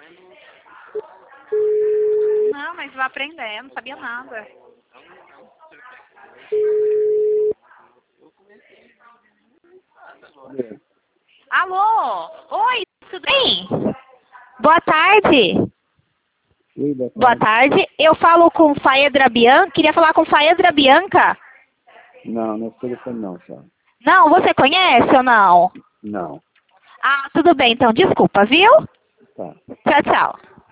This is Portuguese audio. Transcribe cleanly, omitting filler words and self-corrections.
Não, mas vai aprender, não sabia nada. Alô? Oi, tudo bem? Boa tarde. Oi, Boa tarde. Eu falo com Faedra Bianca. Queria falar com Faedra Bianca. Não, não é telefone não, só. Não, você conhece ou não? Não. Ah, tudo bem, então. Desculpa, viu? Tá. Tchau, tchau.